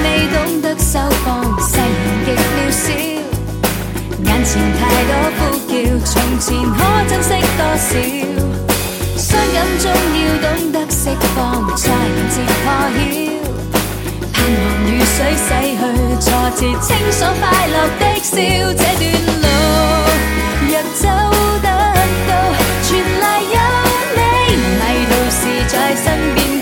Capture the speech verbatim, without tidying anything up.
未懂得收放，世人極渺小，眼前太多呼叫，從前可珍惜多少？傷感中要懂得釋放，才能接破曉。盼望雨水洗去挫折，清爽快樂的笑。這段路若走得到，全賴有你，迷途時在身邊。